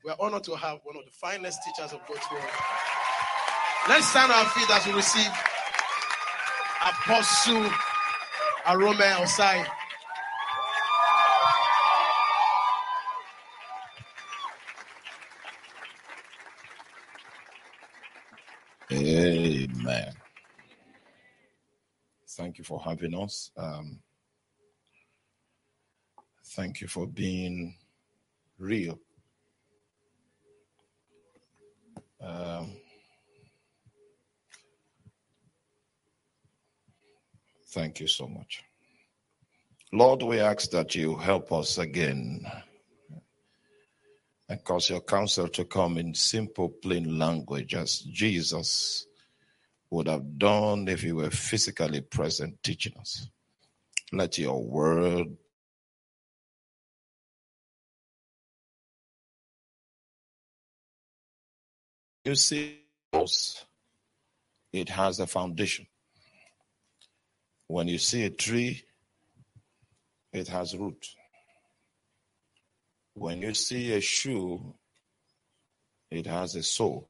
We are honored to have one of the finest teachers of God's word. Let's stand on our feet as we receive Apostle Arome Osai. Amen. Thank you for having us. Thank you for being real. Thank you so much. Lord, we ask that you help us again and cause your counsel to come in simple, plain language as Jesus would have done if he were physically present teaching us. Let your word you see it has a foundation. When you see a tree, it has root. When you see a shoe, it has a sole.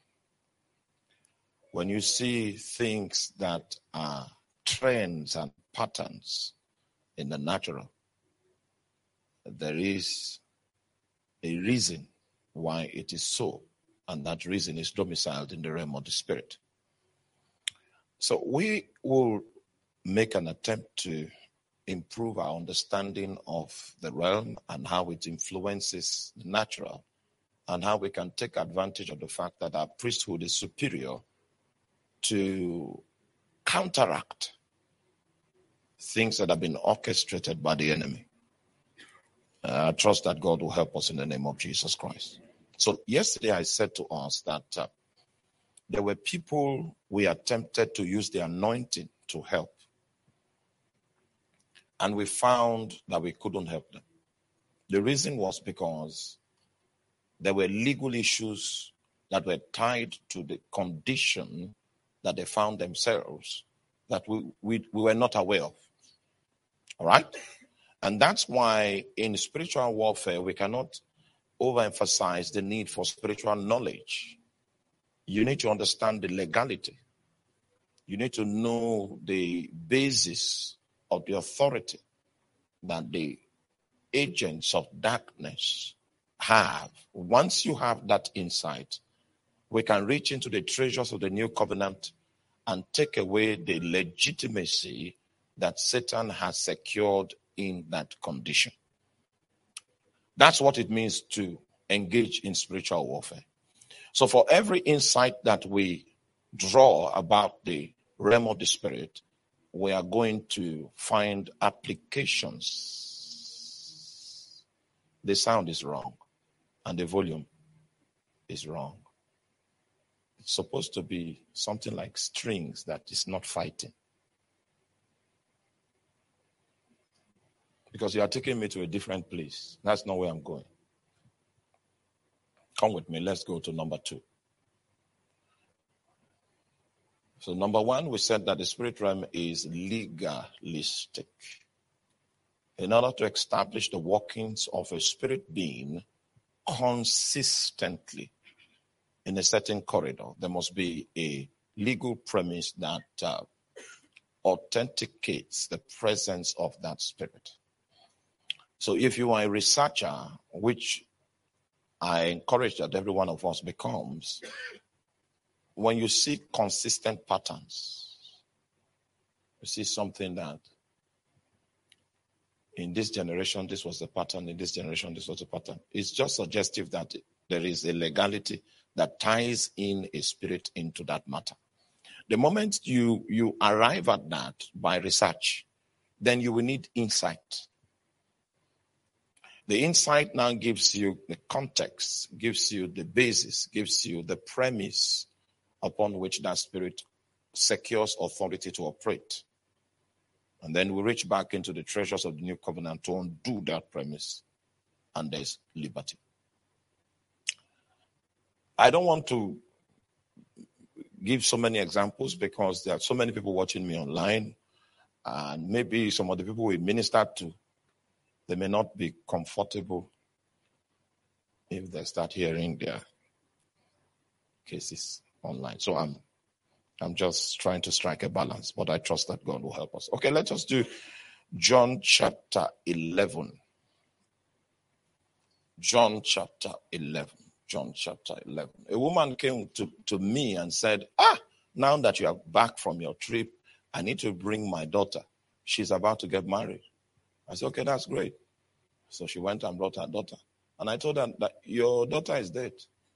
When you see things that are trends and patterns in the natural, there is a reason why it is so, and that reason is domiciled in the realm of the spirit. So we will make an attempt to improve our understanding of the realm and how it influences the natural, and how we can take advantage of the fact that our priesthood is superior to counteract things that have been orchestrated by the enemy. I trust that God will help us in the name of Jesus Christ. So yesterday I said to us that there were people we attempted to use the anointing to help, and we found that we couldn't help them. The reason was because there were legal issues that were tied to the condition that they found themselves that we were not aware of. All right? And that's why in spiritual warfare, we cannot overemphasize the need for spiritual knowledge. You need to understand the legality. You need to know the basis of the authority that the agents of darkness have. Once you have that insight, we can reach into the treasures of the new covenant and take away the legitimacy that Satan has secured in that condition. That's what it means to engage in spiritual warfare. So for every insight that we draw about the realm of the spirit, we are going to find applications. The sound is wrong and the volume is wrong. It's supposed to be something like strings that is not fighting. Because you are taking me to a different place. That's not where I'm going. Come with me. Let's go to number 2. So number 1, we said that the spirit realm is legalistic. In order to establish the workings of a spirit being consistently in a certain corridor, there must be a legal premise that authenticates the presence of that spirit. So if you are a researcher, which I encourage that every one of us becomes, when you see consistent patterns, you see something that in this generation, this was the pattern, in this generation, this was the pattern. It's just suggestive that there is a legality that ties in a spirit into that matter. The moment you arrive at that by research, then you will need insight. The insight now gives you the context, gives you the basis, gives you the premise upon which that spirit secures authority to operate. And then we reach back into the treasures of the new covenant to undo that premise, and there's liberty. I don't want to give so many examples because there are so many people watching me online, and maybe some of the people we minister to, they may not be comfortable if they start hearing their cases online. So I'm just trying to strike a balance, but I trust that God will help us. Okay, let us do John chapter 11. John chapter 11. John chapter 11. A woman came to me and said, now that you are back from your trip, I need to bring my daughter. She's about to get married. I said, okay, that's great. So she went and brought her daughter. And I told her that your daughter is dead.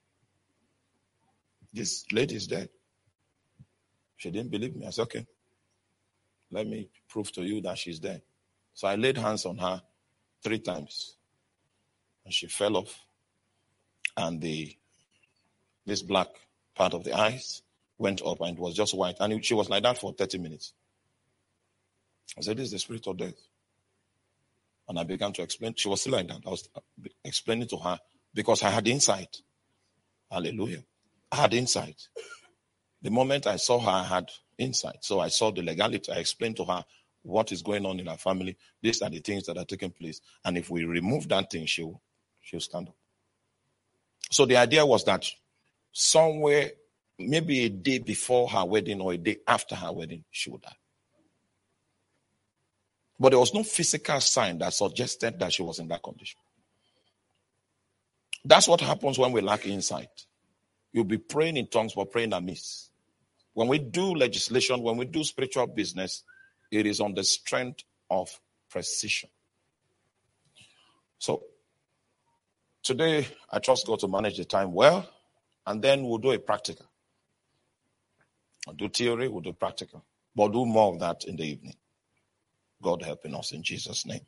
This lady is dead. She didn't believe me. I said, okay, let me prove to you that she's dead. So I laid hands on her 3 times. And she fell off. And this black part of the eyes went up and it was just white. And she was like that for 30 minutes. I said, this is the spirit of death. And I began to explain. She was still like that. I was explaining to her because I had insight. Hallelujah. I had insight. The moment I saw her, I had insight. So I saw the legality. I explained to her what is going on in her family. These are the things that are taking place. And if we remove that thing, she'll stand up. So the idea was that somewhere, maybe a day before her wedding or a day after her wedding, she would die. But there was no physical sign that suggested that she was in that condition. That's what happens when we lack insight. You'll be praying in tongues, but praying amiss. When we do legislation, when we do spiritual business, it is on the strength of precision. So, today, I trust God to manage the time well, and then we'll do a practical. We'll do theory, we'll do practical. But do more of that in the evening. God helping us in Jesus' name.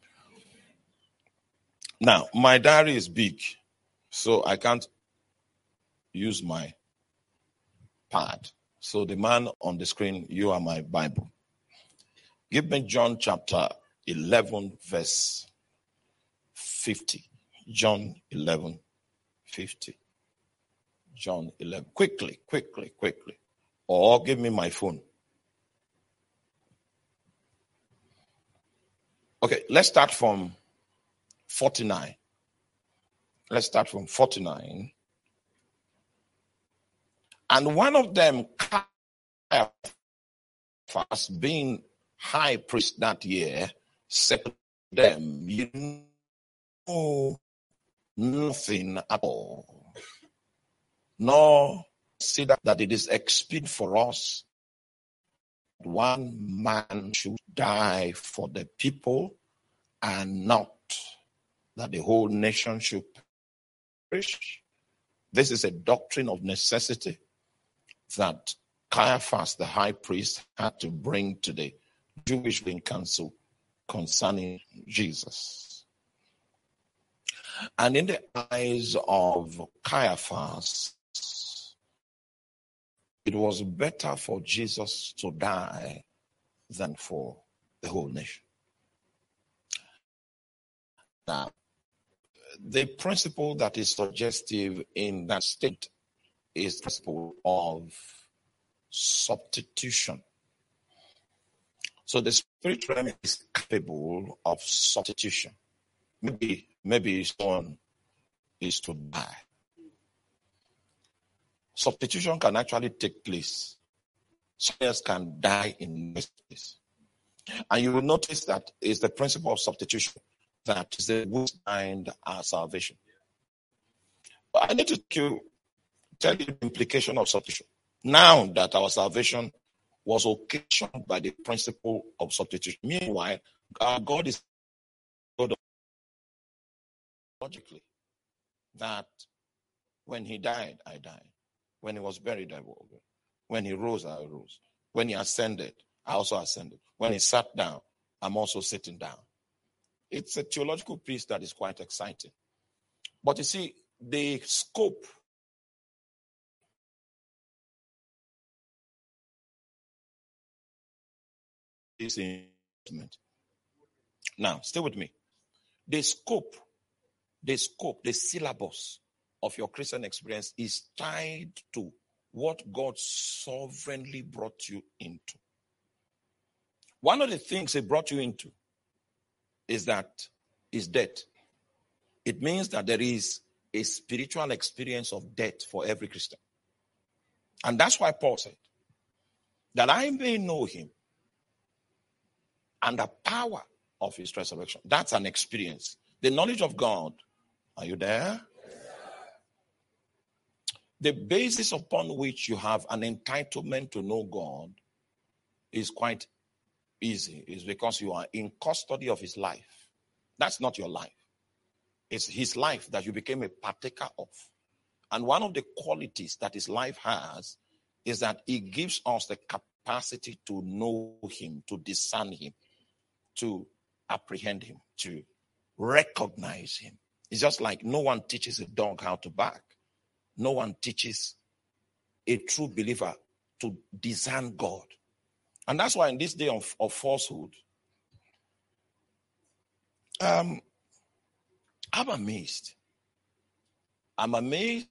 Now, my diary is big, so I can't use my pad. So the man on the screen, you are my Bible. Give me John chapter 11, verse 50. John 11, 50. John 11. Quickly. Or give me my phone. Okay, let's start from 49. Let's start from 49. And one of them, Caiaphas, being high priest that year, said to them, you know nothing at all, nor see that it is expedient for us one man should die for the people, and not that the whole nation should perish. This is a doctrine of necessity that Caiaphas, the high priest, had to bring to the Jewish council concerning Jesus. And in the eyes of Caiaphas, it was better for Jesus to die than for the whole nation. Now, the principle that is suggestive in that state is the principle of substitution. So the spirit realm is capable of substitution. Maybe someone is to die. Substitution can actually take place. Someone else can die in this place. And you will notice that it's the principle of substitution that is the root behind our salvation. But I need to tell you the implication of substitution. Now that our salvation was occasioned by the principle of substitution. Meanwhile, God is God logically that when he died, I died. When he was buried, I was buried. When he rose, I rose. When he ascended, I also ascended. When he sat down, I'm also sitting down. It's a theological piece that is quite exciting. But you see, the scope is in. Now, stay with me. The scope, the syllabus of your Christian experience is tied to what God sovereignly brought you into. One of the things he brought you into is death. It means that there is a spiritual experience of death for every Christian. And that's why Paul said, that I may know him and the power of his resurrection. That's an experience. The knowledge of God. Are you there? The basis upon which you have an entitlement to know God is quite easy. It's because you are in custody of his life. That's not your life. It's his life that you became a partaker of. And one of the qualities that his life has is that it gives us the capacity to know him, to discern him, to apprehend him, to recognize him. It's just like no one teaches a dog how to bark. No one teaches a true believer to discern God. And that's why in this day of falsehood, I'm amazed. I'm amazed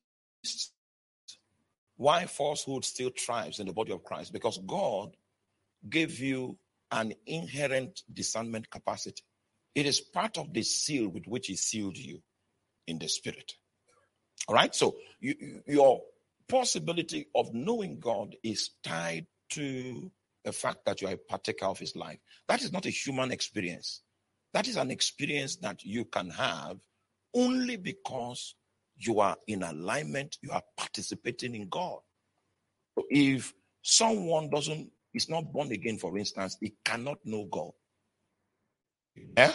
why falsehood still thrives in the body of Christ, because God gave you an inherent discernment capacity. It is part of the seal with which he sealed you in the spirit. All right? So your possibility of knowing God is tied to the fact that you are a partaker of his life. That is not a human experience. That is an experience that you can have only because you are in alignment, you are participating in God. So if someone is not born again, for instance, he cannot know God. Yeah?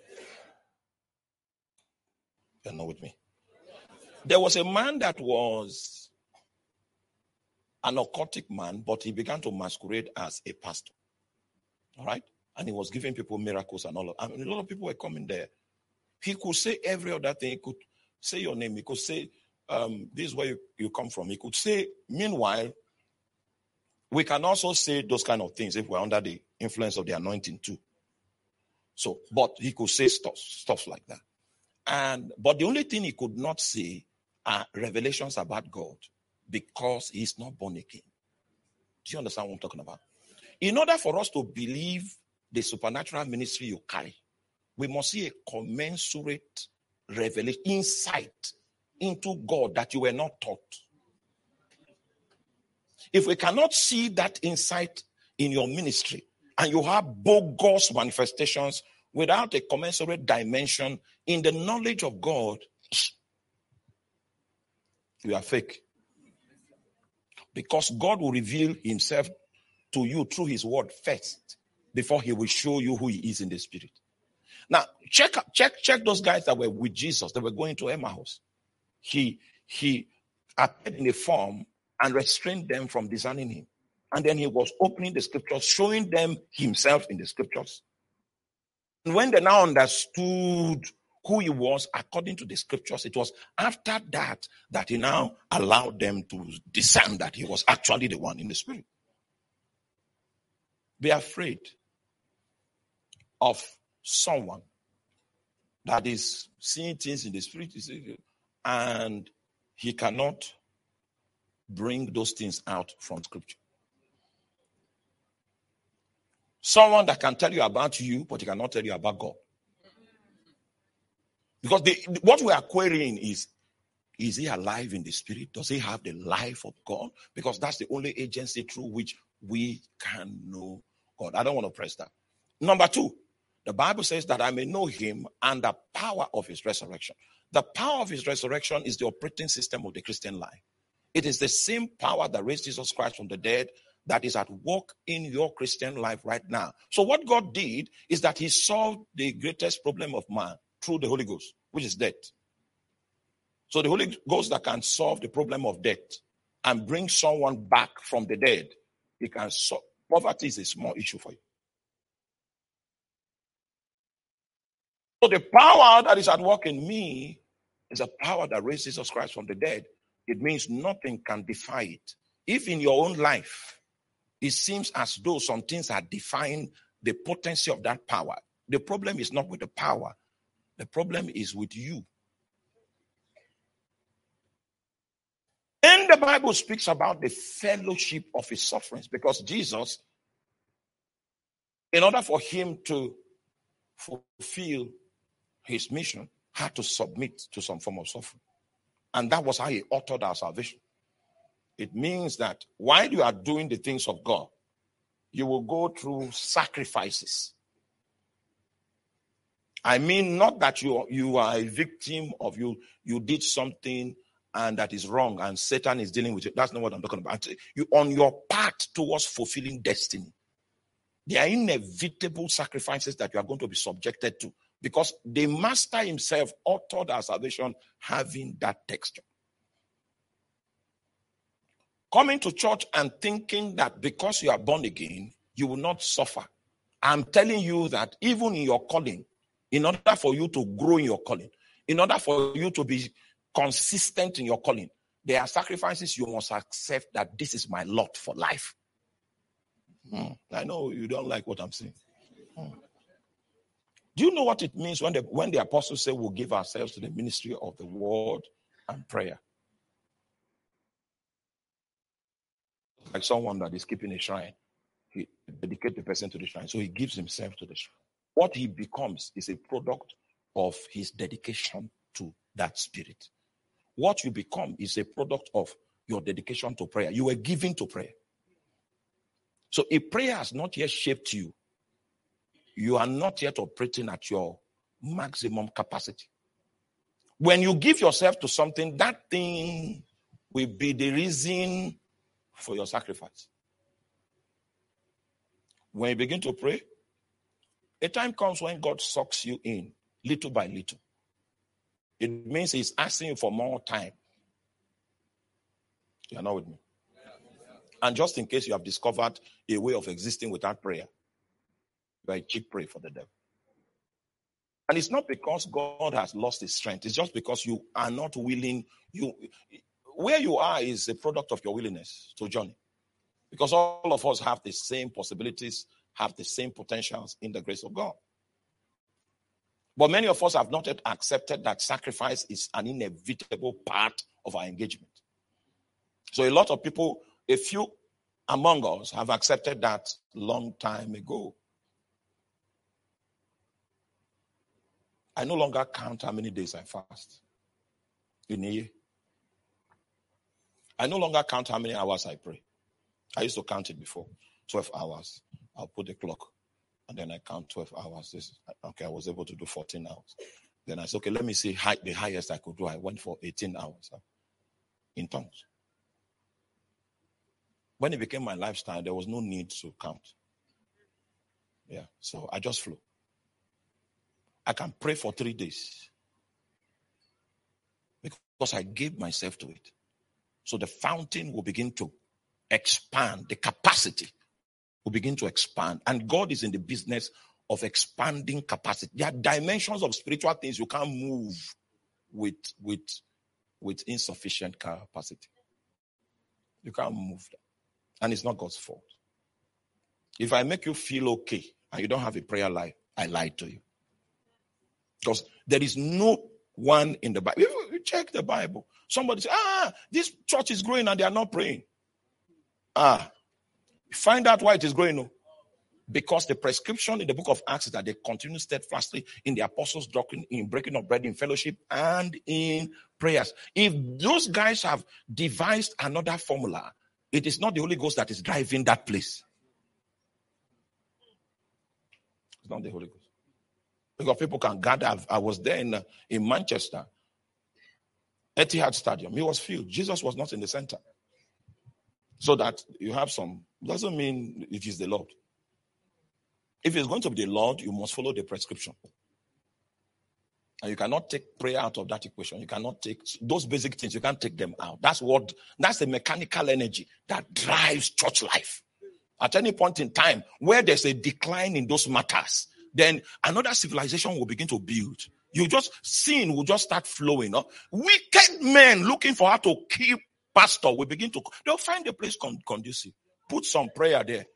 You're not with me. There was a man that was an occultic man, but he began to masquerade as a pastor. All right? And he was giving people miracles and all of. I mean, a lot of people were coming there. He could say every other thing. He could say your name. He could say, this is where you come from. He could say, meanwhile, we can also say those kind of things if we're under the influence of the anointing too. So, but he could say stuff like that. But the only thing he could not say are revelations about God, because he's not born again. Do you understand what I'm talking about? In order for us to believe the supernatural ministry you carry, we must see a commensurate revelation, insight into God that you were not taught. If we cannot see that insight in your ministry, and you have bogus manifestations without a commensurate dimension in the knowledge of God, you are fake. Because God will reveal himself to you through his word first, before he will show you who he is in the spirit. Now, check those guys that were with Jesus. They were going to Emmaus. He appeared in a form and restrained them from discerning him. And then he was opening the scriptures, showing them himself in the scriptures. And when they now understood who he was according to the scriptures, it was after that he now allowed them to discern that he was actually the one in the spirit. Be afraid of someone that is seeing things in the spirit, and he cannot bring those things out from scripture. Someone that can tell you about you, but he cannot tell you about God. Because what we are querying is he alive in the spirit? Does he have the life of God? Because that's the only agency through which we can know God. I don't want to press that. Number 2, the Bible says that I may know him and the power of his resurrection. The power of his resurrection is the operating system of the Christian life. It is the same power that raised Jesus Christ from the dead that is at work in your Christian life right now. So what God did is that he solved the greatest problem of man through the Holy Ghost, which is death. So the Holy Ghost that can solve the problem of death and bring someone back from the dead, he can solve. Poverty is a small issue for you. So the power that is at work in me is a power that raised Jesus Christ from the dead. It means nothing can defy it. If in your own life, it seems as though some things are defying the potency of that power, the problem is not with the power. The problem is with you. And the Bible speaks about the fellowship of his sufferings, because Jesus, in order for him to fulfill his mission, had to submit to some form of suffering. And that was how he authored our salvation. It means that while you are doing the things of God, you will go through sacrifices. I mean, not that you are a victim of you did something and that is wrong and Satan is dealing with it. That's not what I'm talking about. You on your path towards fulfilling destiny. There are inevitable sacrifices that you are going to be subjected to because the master himself authored our salvation having that texture. Coming to church and thinking that because you are born again, you will not suffer. I'm telling you that even in your calling, in order for you to grow in your calling, in order for you to be consistent in your calling, there are sacrifices you must accept that this is my lot for life. I know you don't like what I'm saying. Do you know what it means when the apostles say we'll give ourselves to the ministry of the word and prayer? Like someone that is keeping a shrine, he dedicates the person to the shrine, so he gives himself to the shrine. What he becomes is a product of his dedication to that spirit. What you become is a product of your dedication to prayer. You were given to prayer. So if prayer has not yet shaped you, you are not yet operating at your maximum capacity. When you give yourself to something, that thing will be the reason for your sacrifice. When you begin to pray, a time comes when God sucks you in little by little. It means he's asking you for more time. You are not with me. And just in case you have discovered a way of existing without prayer, you are a cheap prey for the devil. And it's not because God has lost his strength. It's just because you are not willing. Where you are is a product of your willingness to journey. Because all of us have the same possibilities, have the same potentials in the grace of God. But many of us have not yet accepted that sacrifice is an inevitable part of our engagement. So a lot of people, a few among us, have accepted that long time ago. I no longer count how many days I fast in a year. I no longer count how many hours I pray. I used to count it before. 12 hours. I'll put the clock. And then I count 12 hours. I was able to do 14 hours. Then I said, okay, let me see the highest I could do. I went for 18 hours in tongues. When it became my lifestyle, there was no need to count. Yeah, so I just flow. I can pray for 3 days because I gave myself to it. So the fountain will begin to expand. The capacity will begin to expand. And God is in the business of expanding capacity. There are dimensions of spiritual things you can't move with insufficient capacity. You can't move that. And it's not God's fault. If I make you feel okay and you don't have a prayer life, I lied to you. Because there is no one in the Bible. You check the Bible. Somebody say, this church is growing and they are not praying. Find out why it is growing. No. Because the prescription in the book of Acts is that they continue steadfastly in the apostles' doctrine, in breaking of bread, in fellowship, and in prayers. If those guys have devised another formula, it is not the Holy Ghost that is driving that place. It's not the Holy Ghost. Because people can gather. I was there in Manchester, Etihad Stadium. It was filled. Jesus was not in the center. So that you have some, doesn't mean it is the Lord. If it's going to be the Lord, you must follow the prescription. And you cannot take prayer out of that equation. You cannot take those basic things, you can't take them out. That's the mechanical energy that drives church life. At any point in time where there's a decline in those matters, then another civilization will begin to build. Sin will just start flowing. Wicked men looking for how to keep pastor will begin to, they'll find a place conducive. Put some prayer there.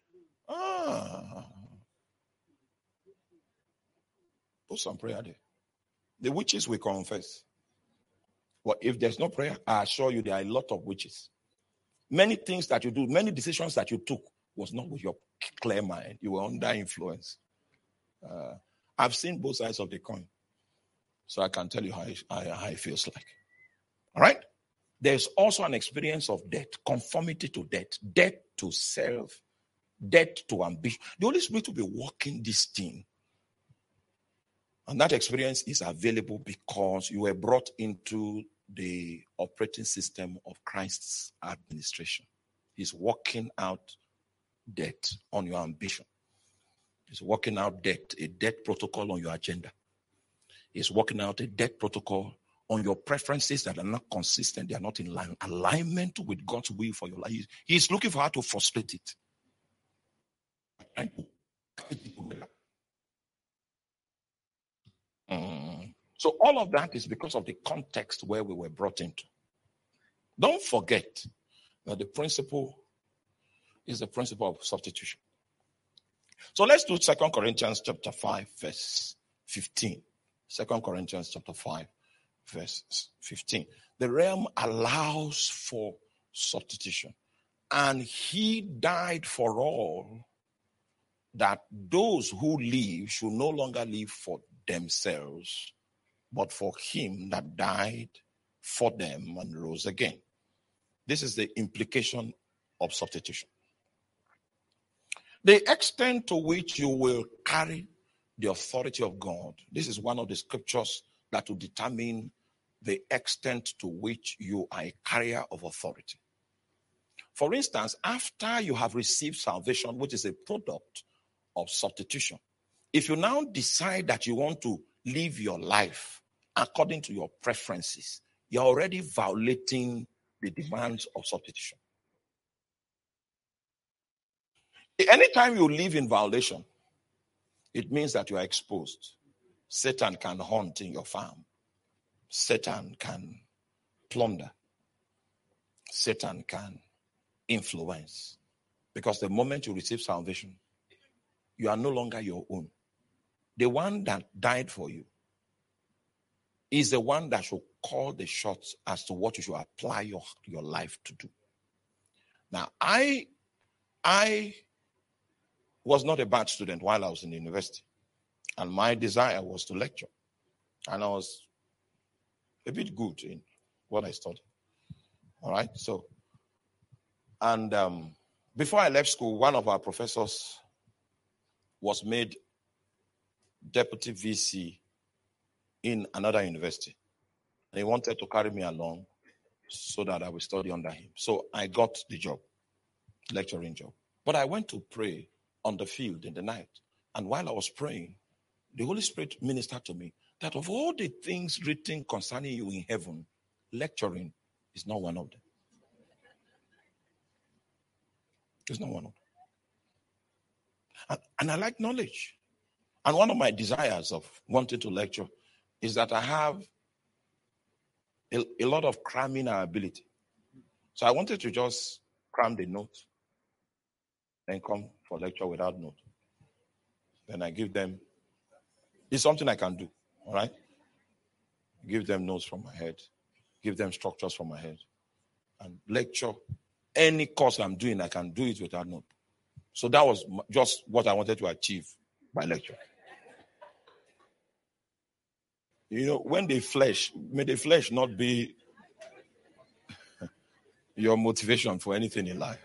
Put some prayer there. The witches will confess. But if there's no prayer, I assure you there are a lot of witches. Many things that you do, many decisions that you took was not with your clear mind. You were under influence. I've seen both sides of the coin. So I can tell you how it feels like. All right? There's also an experience of death, conformity to death, death to self, death to ambition. The Holy Spirit will be walking this thing. And that experience is available because you were brought into the operating system of Christ's administration. He's working out death on your ambition. He's working out death, a death protocol on your agenda. He's working out a death protocol on your preferences that are not consistent. They are not in alignment with God's will for your life. He's looking for how to frustrate it. So all of that is because of the context where we were brought into. Don't forget that the principle is the principle of substitution. So let's do 2 Corinthians chapter 5, verse 15. 2 Corinthians chapter 5, verse 15. The realm allows for substitution. And he died for all, that those who live should no longer live for themselves, but for him that died for them and rose again. This is the implication of substitution. The extent to which you will carry the authority of God, this is one of the scriptures that will determine the extent to which you are a carrier of authority. For instance, after you have received salvation, which is a product of substitution, if you now decide that you want to live your life according to your preferences, you're already violating the demands of substitution. Anytime you live in violation, it means that you are exposed. Satan can hunt in your farm. Satan can plunder. Satan can influence. Because the moment you receive salvation, you are no longer your own. The one that died for you is the one that should call the shots as to what you should apply your life to do. Now, I was not a bad student while I was in the university. And my desire was to lecture. And I was a bit good in what I studied. All right? So, and before I left school, one of our professors was made deputy VC in another university. And he wanted to carry me along so that I would study under him. So I got the job, lecturing job. But I went to pray on the field in the night. And while I was praying, the Holy Spirit ministered to me that of all the things written concerning you in heaven, lecturing is not one of them. It's not one of them. And I like knowledge. And one of my desires of wanting to lecture is that I have a lot of cramming ability. So I wanted to just cram the note and come for lecture without note. Then I give them, it's something I can do, all right? Give them notes from my head, give them structures from my head, and lecture. Any course I'm doing, I can do it without note. So that was just what I wanted to achieve by lecture. You know, when may the flesh not be your motivation for anything in life.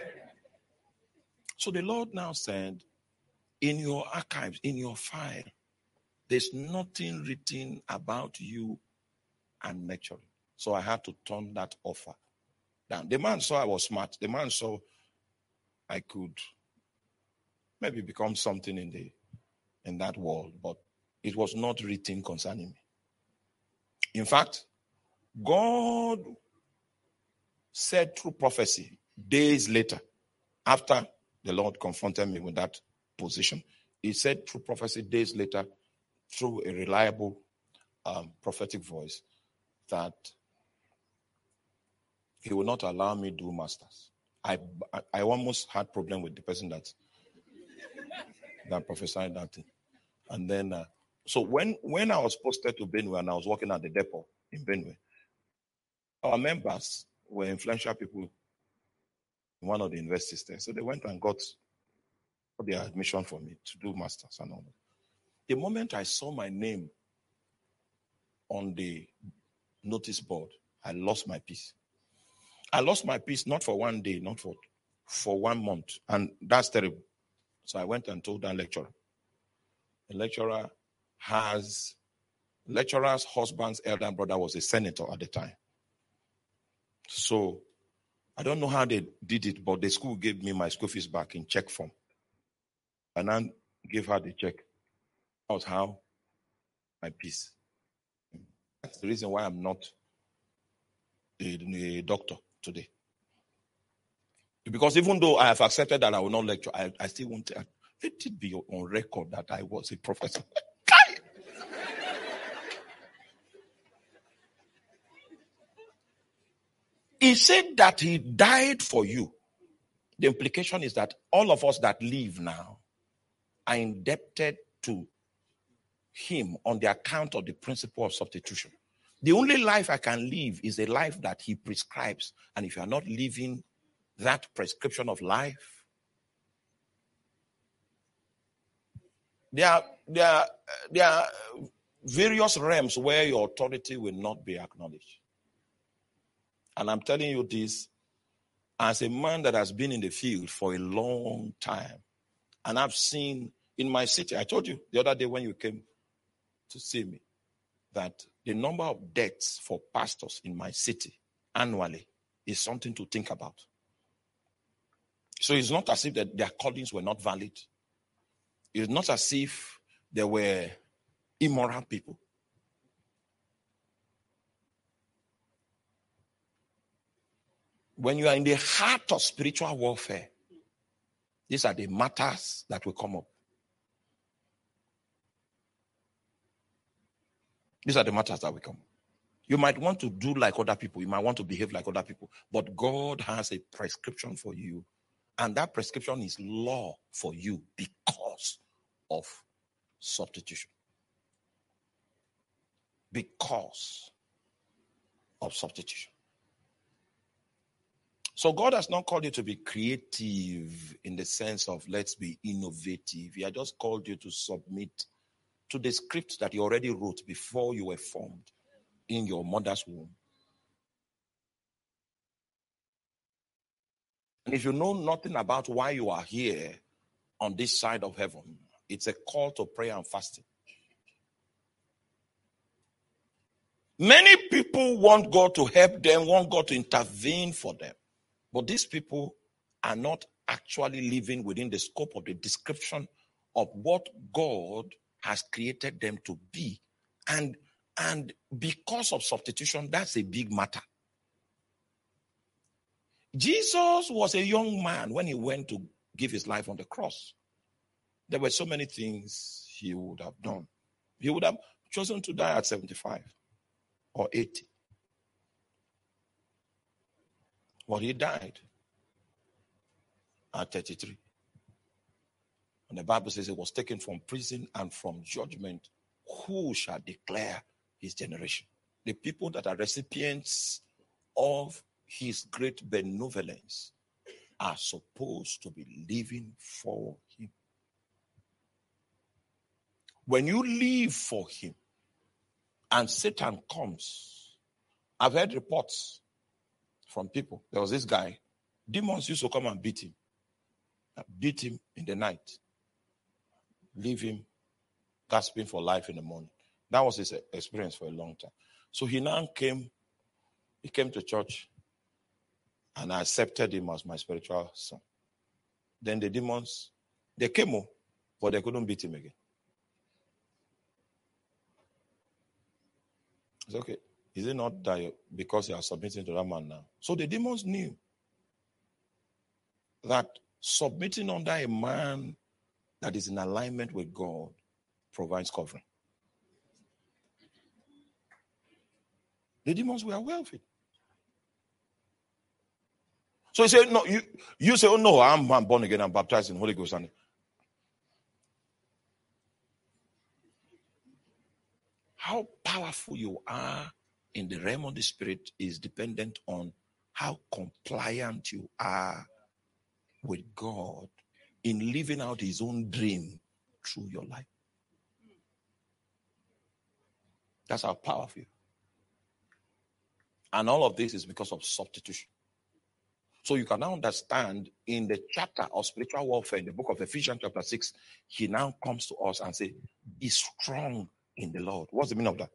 So the Lord now said, in your archives, in your file, there's nothing written about you and lecturing. So I had to turn that offer down. The man saw I was smart. The man saw I could maybe become something in that world, but it was not written concerning me. In fact, God said through prophecy days later, after the Lord confronted me with that position, he said through prophecy days later, through a reliable prophetic voice, that he will not allow me to do masters. I almost had problem with the person that prophesied that thing. And then, so when I was posted to Benue and I was working at the depot in Benue, our members were influential people in one of the universities there. So they went and got their admission for me to do masters and all that. The moment I saw my name on the notice board, I lost my peace. I lost my peace not for one day, not for 1 month. And that's terrible. So I went and told that lecturer. The lecturer's husband's elder brother was a senator at the time. So I don't know how they did it, but the school gave me my school fees back in check form. And I gave her the check. That was how my peace. That's the reason why I'm not a doctor today. Because even though I have accepted that I will not lecture, I still want to let it be on record that I was a professor. He said that he died for you. The implication is that all of us that live now are indebted to him on the account of the principle of substitution. The only life I can live is a life that he prescribes. And if you are not living that prescription of life, there are various realms where your authority will not be acknowledged. And I'm telling you this as a man that has been in the field for a long time. And I've seen in my city, I told you the other day when you came to see me, that the number of deaths for pastors in my city annually is something to think about. So it's not as if that their callings were not valid. It's not as if there were immoral people. When you are in the heart of spiritual warfare, these are the matters that will come up. These are the matters that will come. You might want to do like other people. You might want to behave like other people. But God has a prescription for you. And that prescription is law for you because of substitution. Because of substitution. So God has not called you to be creative in the sense of let's be innovative. He has just called you to submit to the script that he already wrote before you were formed in your mother's womb. And if you know nothing about why you are here on this side of heaven, it's a call to prayer and fasting. Many people want God to help them, want God to intervene for them. But these people are not actually living within the scope of the description of what God has created them to be. And because of substitution, that's a big matter. Jesus was a young man when he went to give his life on the cross. There were so many things he would have done. He would have chosen to die at 75 or 80. But he died at 33. And the Bible says he was taken from prison and from judgment. Who shall declare his generation? The people that are recipients of his great benevolence are supposed to be living for him. When you live for him and Satan comes, I've heard reports from people. There was this guy, demons used to come and beat him in the night, leave him gasping for life in the morning. That was his experience for a long time. So he came to church, and I accepted him as my spiritual son. Then the demons, they came, but they couldn't beat him again. It's okay. Is it not that because you are submitting to that man now? So the demons knew that submitting under a man that is in alignment with God provides covering. The demons were aware of it. So he said, no, you say, oh no, I'm born again, I'm baptized in the Holy Ghost. And how powerful you are in the realm of the spirit is dependent on how compliant you are with God in living out his own dream through your life. That's how powerful. And all of this is because of substitution. So you can now understand in the chapter of spiritual warfare in the book of Ephesians chapter 6, he now comes to us and say, be strong in the Lord. What's the meaning of that?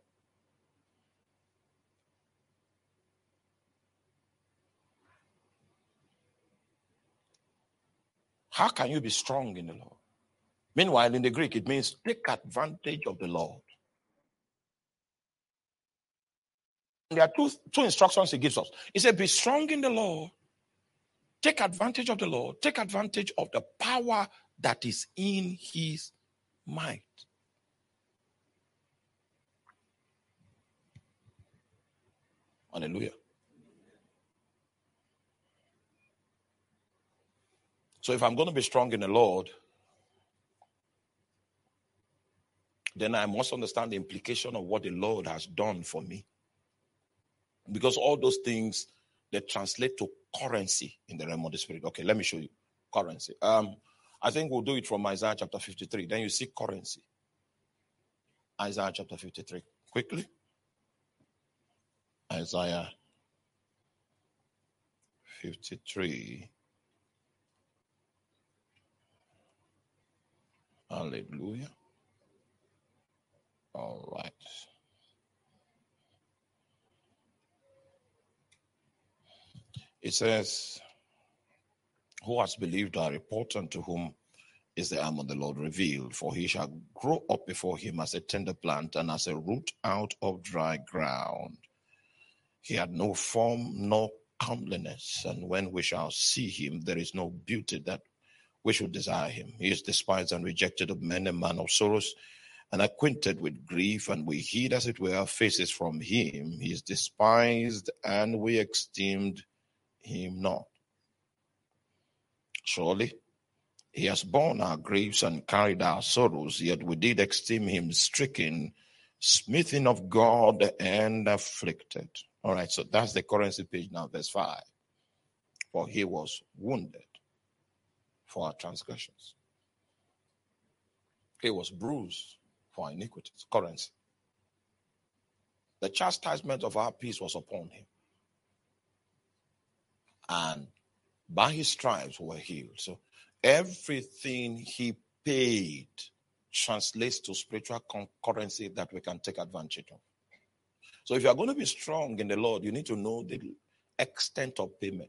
How can you be strong in the Lord? Meanwhile, in the Greek, it means take advantage of the Lord. There are two instructions he gives us. He said, be strong in the Lord. Take advantage of the Lord. Take advantage of the power that is in his might. Hallelujah. So if I'm going to be strong in the Lord, then I must understand the implication of what the Lord has done for me. Because all those things, they translate to currency in the realm of the spirit. Okay, let me show you currency. I think we'll do it from Isaiah chapter 53. Then you see currency. Isaiah chapter 53. Quickly. Isaiah 53. Hallelujah. All right. It says, who has believed our report, and to whom is the arm of the Lord revealed? For he shall grow up before him as a tender plant and as a root out of dry ground. He had no form nor comeliness, and when we shall see him, there is no beauty that we should desire him. He is despised and rejected of men, a man of sorrows, and acquainted with grief, and we hid, as it were, our faces from him. He is despised, and we esteemed him not. Surely he has borne our griefs and carried our sorrows, yet we did esteem him stricken, smitten of God, and afflicted. All right, so that's the currency page now, verse 5. For he was wounded for our transgressions. He was bruised for our iniquities. Currency. The chastisement of our peace was upon him. And by his stripes we were healed. So everything he paid translates to spiritual currency that we can take advantage of. So if you are going to be strong in the Lord, you need to know the extent of payment.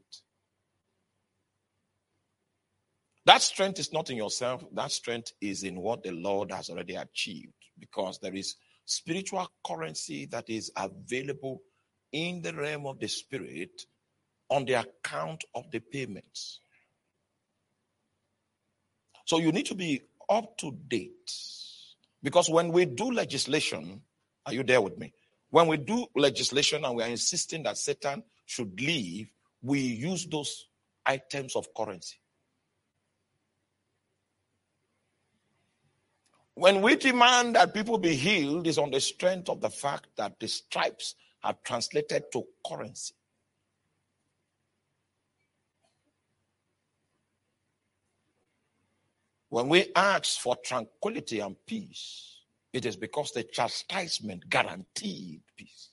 That strength is not in yourself. That strength is in what the Lord has already achieved, because there is spiritual currency that is available in the realm of the spirit on the account of the payments. So you need to be up to date, because when we do legislation, are you there with me? When we do legislation and we are insisting that Satan should leave, we use those items of currency. When we demand that people be healed, is on the strength of the fact that the stripes are translated to currency. When we ask for tranquility and peace, it is because the chastisement guaranteed peace.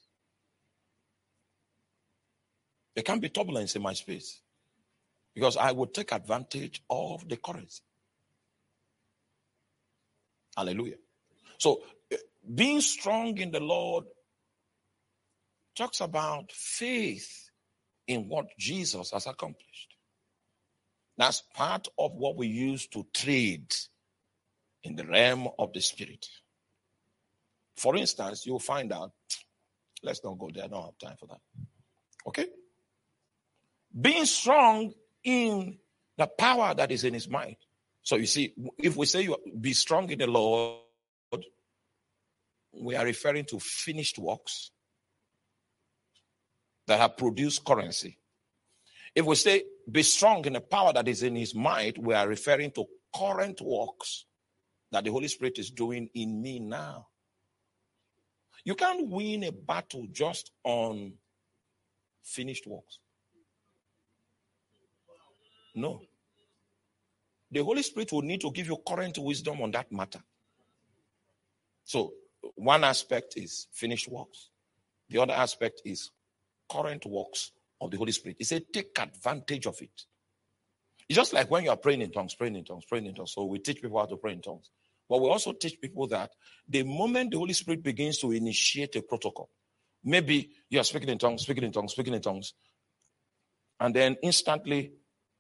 There can't be turbulence in my space, because I would take advantage of the currency. Hallelujah. So being strong in the Lord talks about faith in what Jesus has accomplished. That's part of what we use to trade in the realm of the spirit. For instance, you'll find out, let's not go there, I don't have time for that. Okay? Being strong in the power that is in his mind. So you see, if we say you be strong in the Lord, we are referring to finished works that have produced currency. If we say be strong in the power that is in his might, we are referring to current works that the Holy Spirit is doing in me now. You can't win a battle just on finished works. No. The Holy Spirit will need to give you current wisdom on that matter. So one aspect is finished works. The other aspect is current works of the Holy Spirit. He said, take advantage of it. It's just like when you are praying in tongues, praying in tongues, praying in tongues. So we teach people how to pray in tongues. But we also teach people that the moment the Holy Spirit begins to initiate a protocol, maybe you are speaking in tongues, speaking in tongues, speaking in tongues, and then instantly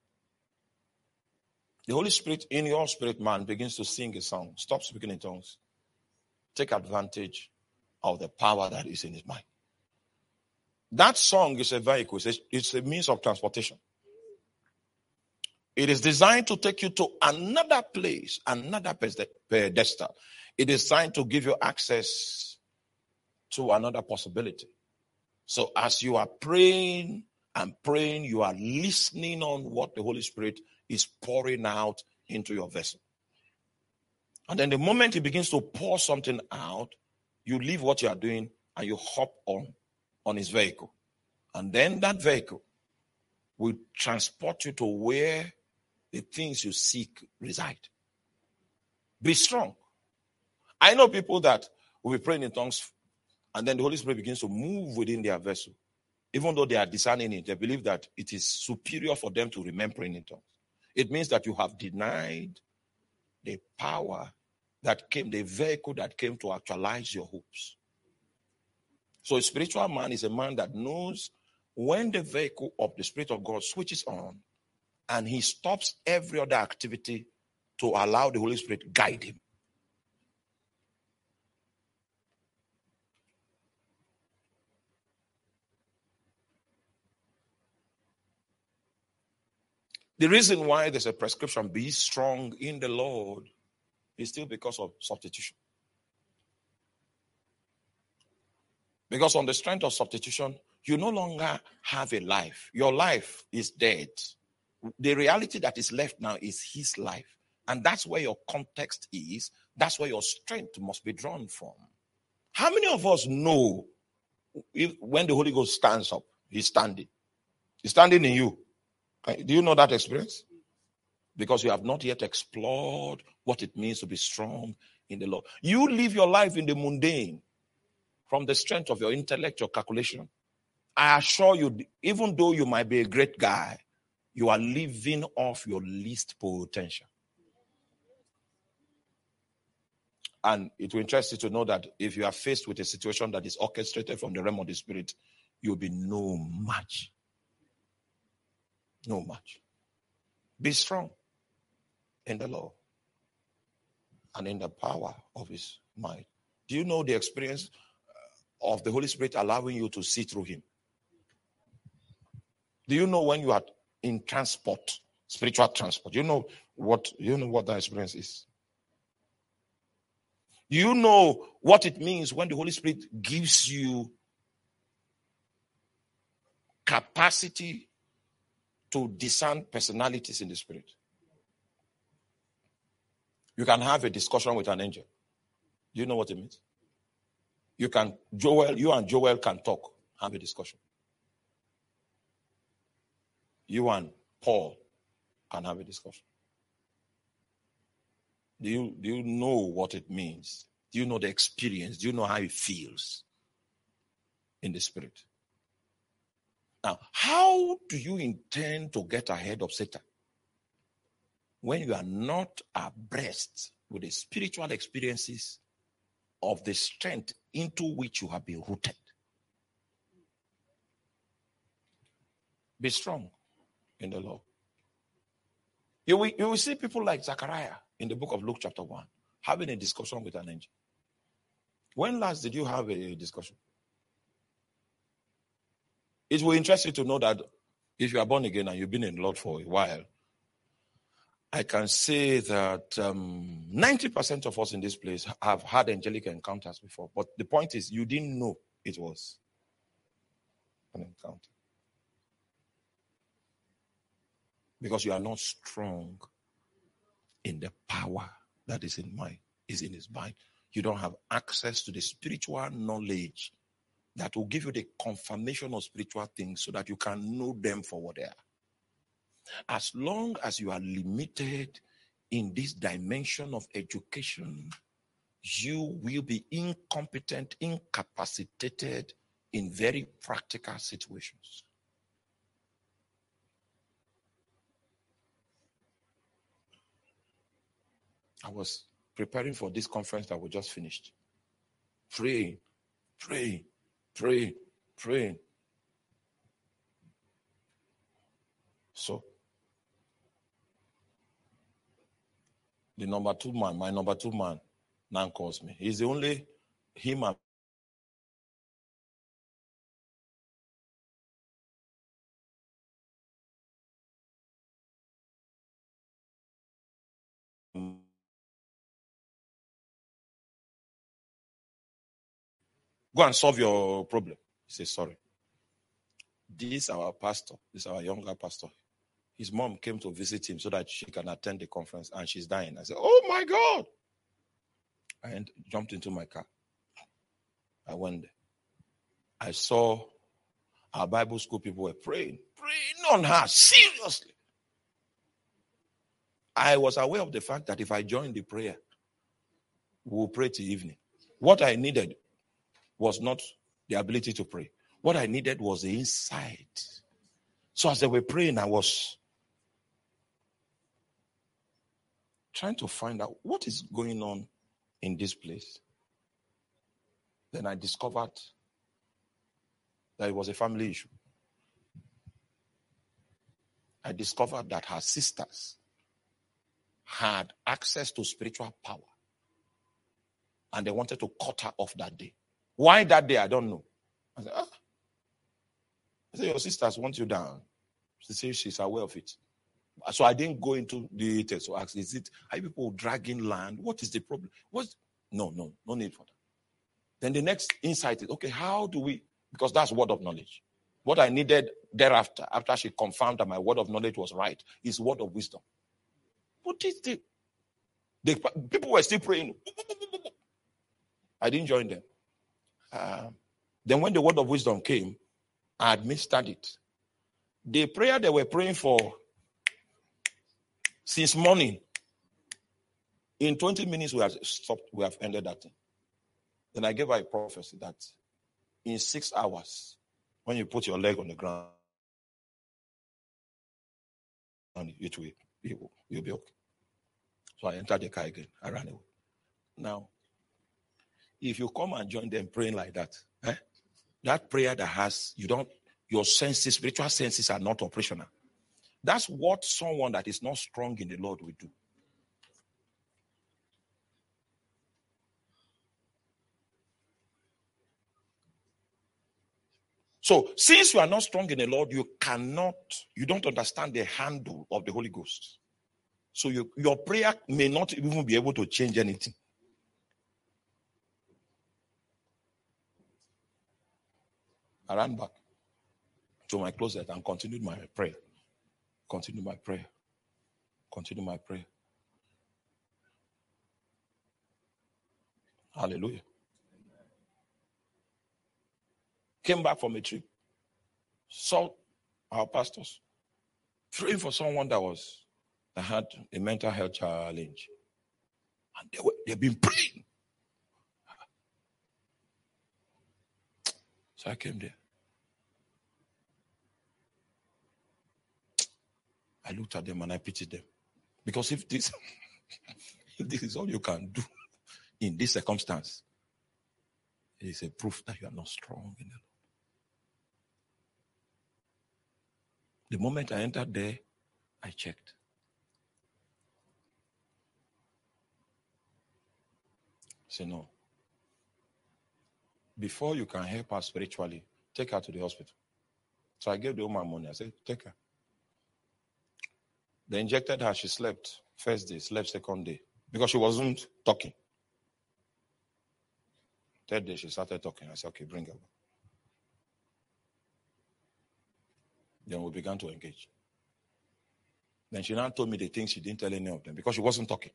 the Holy Spirit in your spirit man begins to sing a song. Stop speaking in tongues. Take advantage of the power that is in his mind. That song is a vehicle. It's a means of transportation. It is designed to take you to another place, another pedestal. It is designed to give you access to another possibility. So as you are praying and praying, you are listening on what the Holy Spirit is pouring out into your vessel. And then the moment he begins to pour something out, you leave what you are doing and you hop on his vehicle. And then that vehicle will transport you to where the things you seek reside. Be strong. I know people that will be praying in tongues and then the Holy Spirit begins to move within their vessel. Even though they are discerning it, they believe that it is superior for them to remain praying in tongues. It means that you have denied the power that came, the vehicle that came to actualize your hopes. So a spiritual man is a man that knows when the vehicle of the Spirit of God switches on and he stops every other activity to allow the Holy Spirit guide him. The reason why there's a prescription, be strong in the Lord, is still because of substitution. Because on the strength of substitution, you no longer have a life. Your life is dead. The reality that is left now is his life. And that's where your context is. That's where your strength must be drawn from. How many of us know when the Holy Ghost stands up, he's standing? He's standing in you. Do you know that experience? Because you have not yet explored what it means to be strong in the Lord. You live your life in the mundane from the strength of your intellect, your calculation. I assure you, even though you might be a great guy, you are living off your least potential. And it will interest you to know that if you are faced with a situation that is orchestrated from the realm of the Spirit, you'll be no match. No match. Be strong in the Lord and in the power of his might. Do you know the experience of the Holy Spirit allowing you to see through him? Do you know when you are in transport, spiritual transport? You know what that experience is? You know what it means when the Holy Spirit gives you capacity to discern personalities in the Spirit. You can have a discussion with an angel. Do you know what it means? You and Joel can talk, have a discussion. You and Paul can have a discussion. Do you know what it means? Do you know the experience? Do you know how it feels in the Spirit? Now, how do you intend to get ahead of Satan when you are not abreast with the spiritual experiences of the strength into which you have been rooted? Be strong in the Lord. You will see people like Zechariah in the book of Luke chapter 1 having a discussion with an angel. When last did you have a discussion? It will interest you to know that if you are born again and you've been in the Lord for a while, I can say that 90% of us in this place have had angelic encounters before. But the point is, you didn't know it was an encounter. Because you are not strong in the power that is in his mind. You don't have access to the spiritual knowledge that will give you the confirmation of spiritual things so that you can know them for what they are. As long as you are limited in this dimension of education, you will be incompetent, incapacitated in very practical situations. I was preparing for this conference that we just finished. Praying, praying, praying, praying. So, my number two man now calls me. He's the only him and go and solve your problem. He says, sorry. This is our pastor. This is our younger pastor. His mom came to visit him so that she can attend the conference, and she's dying. I said, oh my God. I jumped into my car. I went there. I saw our Bible school people were praying on her, seriously. I was aware of the fact that if I joined the prayer, we'll pray till evening. What I needed was not the ability to pray. What I needed was the insight. So as they were praying, I was trying to find out what is going on in this place. Then I discovered that it was a family issue. I discovered that her sisters had access to spiritual power, and they wanted to cut her off that day. Why that day, I don't know. I said, your sisters want you down. She says she's aware of it. So I didn't go into the details to ask, are you people dragging land? What is the problem? No need for that. Then the next insight is, okay, how do we, because that's word of knowledge. What I needed thereafter, after she confirmed that my word of knowledge was right, is word of wisdom. What is the people were still praying. I didn't join them. Then when the word of wisdom came, I administered it. The prayer they were praying for since morning, in 20 minutes we have stopped, we have ended that thing. Then I gave her a prophecy that in 6 hours, when you put your leg on the ground, you'll be okay. So I entered the car again. I ran away. Now, if you come and join them praying like that, that prayer that has, your senses, spiritual senses are not operational. That's what someone that is not strong in the Lord will do. So, since you are not strong in the Lord, you don't understand the handle of the Holy Ghost. So, your prayer may not even be able to change anything. I ran back to my closet and continued my prayer. Continue my prayer. Hallelujah. Came back from a trip. Saw our pastors praying for someone that had a mental health challenge. And they've been praying. So I came there. I looked at them and I pitied them. Because if this is all you can do in this circumstance, it is a proof that you are not strong in the Lord. The moment I entered there, I checked. I said, no. Before you can help her spiritually, take her to the hospital. So I gave the woman money. I said, take her. They injected her. She slept first day, slept second day. Because she wasn't talking. Third day, she started talking. I said, okay, bring her. Then we began to engage. Then she now told me the things she didn't tell any of them because she wasn't talking.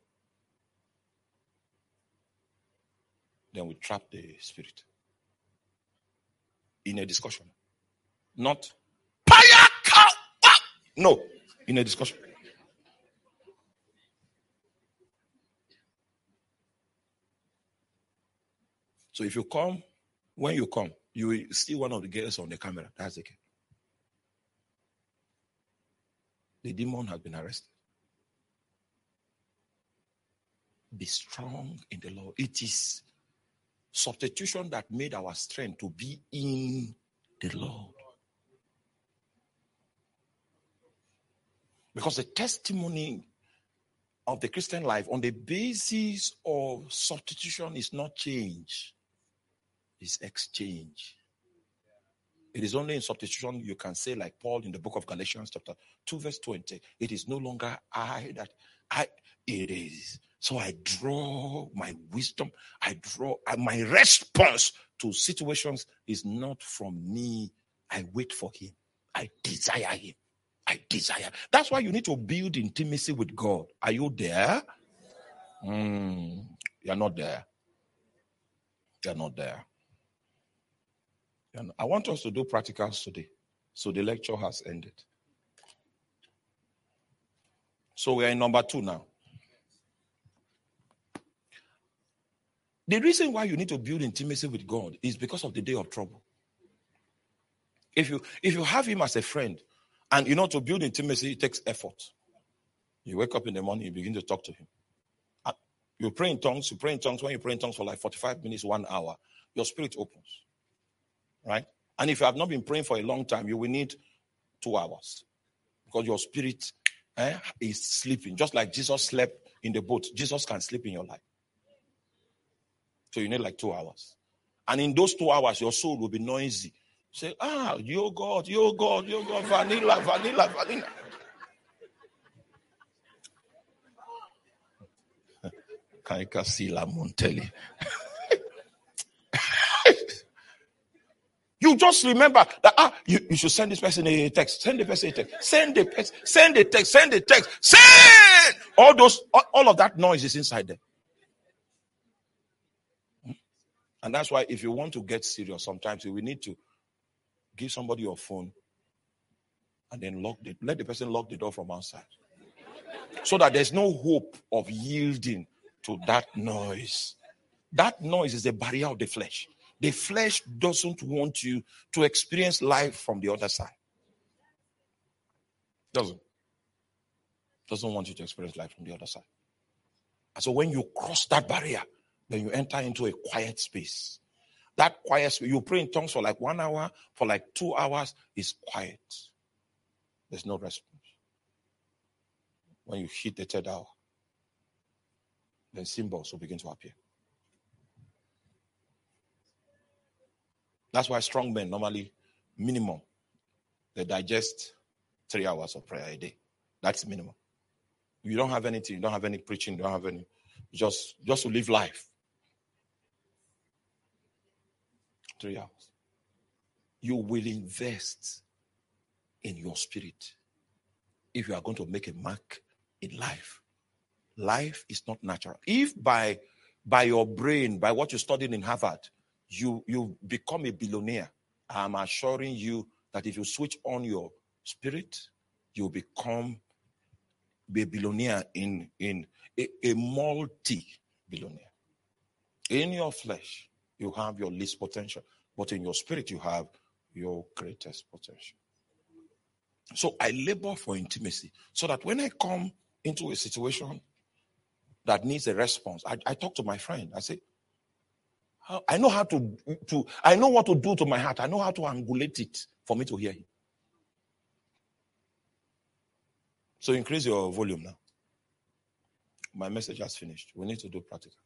Then we trapped the spirit in a discussion. Not, no, in a discussion. So if you come, when you come, you will see one of the girls on the camera. That's the case. The demon has been arrested. Be strong in the Lord. It is substitution that made our strength to be in the Lord. Because the testimony of the Christian life on the basis of substitution is not change, it's exchange. It is only in substitution you can say, like Paul in the book of Galatians chapter 2 verse 20, it is no longer it is. So I draw my wisdom, my response to situations is not from me. I wait for him. I desire him. That's why you need to build intimacy with God. Are you there? You're not there. You're not there. I want us to do practicals today. So the lecture has ended. So we are in number 2 now. The reason why you need to build intimacy with God is because of the day of trouble. If you have him as a friend, and to build intimacy, it takes effort. You wake up in the morning, you begin to talk to him. You pray in tongues. When you pray in tongues for like 45 minutes, 1 hour, your spirit opens. Right? And if you have not been praying for a long time, you will need 2 hours. Because your spirit is sleeping. Just like Jesus slept in the boat, Jesus can sleep in your life. So you need like 2 hours. And in those 2 hours, your soul will be noisy. Say, your God, vanilla. Kaikasila Montelli. You just remember that you should send this person a text. Send the person a text. Send the text. Send the text. Send all of that noise is inside there. And that's why if you want to get serious, sometimes you will need to give somebody your phone and then let the person lock the door from outside. So that there's no hope of yielding to that noise. That noise is a barrier of the flesh. The flesh doesn't want you to experience life from the other side. Doesn't want you to experience life from the other side. And so when you cross that barrier, then you enter into a quiet space. That quiet space, you pray in tongues for like 1 hour, for like 2 hours, is quiet. There's no response. When you hit the 3rd hour, then symbols will begin to appear. That's why strong men normally, minimum, they digest 3 hours of prayer a day. That's minimum. You don't have anything, you don't have any preaching, you don't have any, just to live life. 3 hours. You will invest in your spirit if you are going to make a mark in life. Life is not natural. If by your brain, by what you studied in Harvard, you become a billionaire, I'm assuring you that if you switch on your spirit, you'll become a billionaire in a multi-billionaire. In your flesh, you have your least potential, but in your spirit, you have your greatest potential. So I labor for intimacy so that when I come into a situation that needs a response, I talk to my friend. I say, I know how I know what to do to my heart. I know how to angulate it for me to hear him. So increase your volume now. My message has finished. We need to do practical.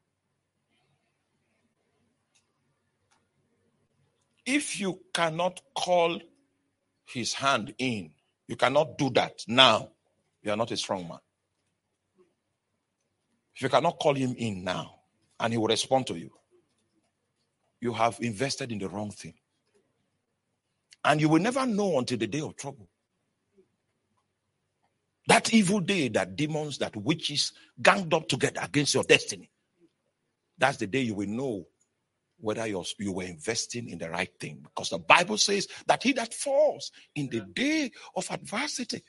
If you cannot call his hand in, you cannot do that now, you are not a strong man. If you cannot call him in now and he will respond to you, you have invested in the wrong thing. And you will never know until the day of trouble. That evil day that demons, that witches ganged up together against your destiny. That's the day you will know whether you were investing in the right thing. Because the Bible says that he that falls in the day of adversity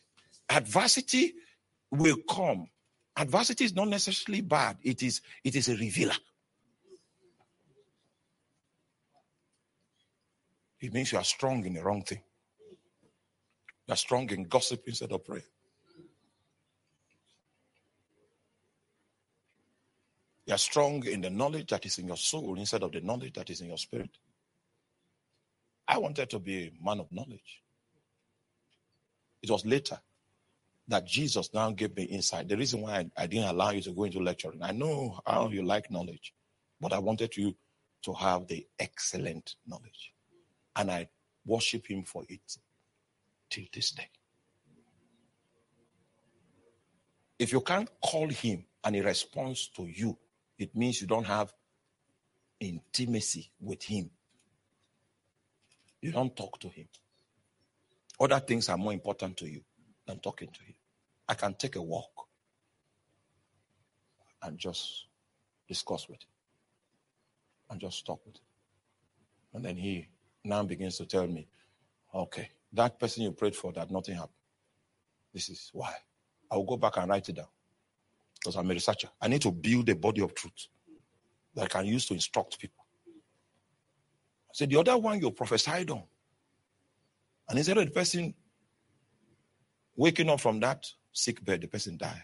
will come. Adversity is not necessarily bad. It is a revealer. It means you are strong in the wrong thing. You are strong in gossip instead of prayer. You are strong in the knowledge that is in your soul instead of the knowledge that is in your spirit. I wanted to be a man of knowledge. It was later that Jesus now gave me insight. The reason why I didn't allow you to go into lecturing, I know how you like knowledge, but I wanted you to have the excellent knowledge. And I worship him for it till this day. If you can't call him and he responds to you, it means you don't have intimacy with him. You don't talk to him. Other things are more important to you than talking to him. I can take a walk and just discuss with him and just talk with him. And then he now begins to tell me, okay, that person you prayed for, that nothing happened. This is why. I will go back and write it down because I'm a researcher. I need to build a body of truth that I can use to instruct people. I said, the other one you prophesied on. And instead of the person waking up from that sick bed, the person died.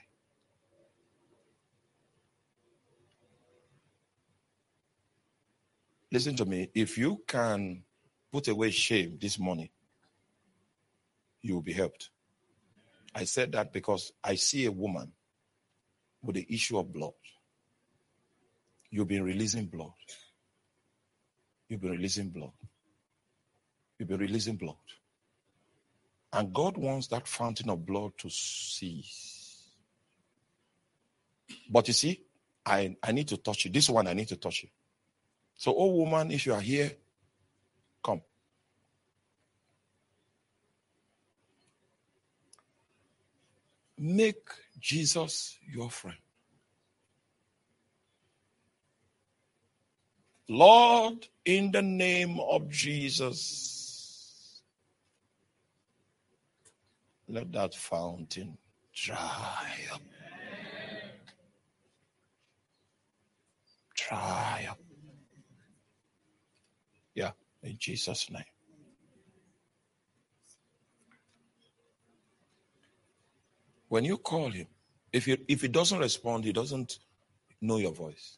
Listen to me. If you can put away shame this morning, you will be helped. I said that because I see a woman with the issue of blood. You've been releasing blood. You've been releasing blood. You've been releasing blood. And God wants that fountain of blood to cease. But you see, I need to touch you. This one, I need to touch you. So, oh woman, if you are here, come. Make Jesus your friend. Lord, in the name of Jesus, let that fountain dry up. Dry up. Yeah, in Jesus' name. When you call him, if he doesn't respond, he doesn't know your voice.